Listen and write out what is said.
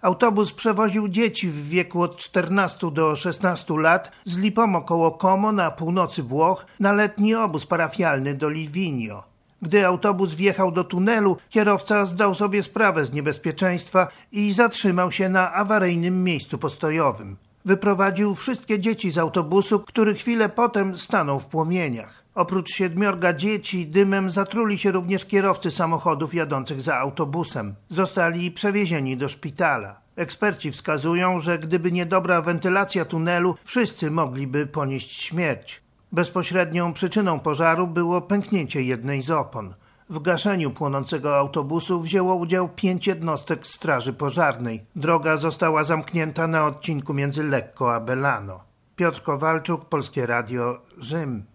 Autobus przewoził dzieci w wieku od 14 do 16 lat z Lipomo koło Como na północy Włoch na letni obóz parafialny do Livigno. Gdy autobus wjechał do tunelu, kierowca zdał sobie sprawę z niebezpieczeństwa i zatrzymał się na awaryjnym miejscu postojowym. Wyprowadził wszystkie dzieci z autobusu, który chwilę potem stanął w płomieniach. Oprócz 7 dzieci dymem zatruli się również kierowcy samochodów jadących za autobusem. Zostali przewiezieni do szpitala. Eksperci wskazują, że gdyby niedobra wentylacja tunelu, wszyscy mogliby ponieść śmierć. Bezpośrednią przyczyną pożaru było pęknięcie jednej z opon. W gaszeniu płonącego autobusu wzięło udział 5 jednostek straży pożarnej. Droga została zamknięta na odcinku między Lecco a Belano. Piotr Kowalczuk, Polskie Radio, Rzym.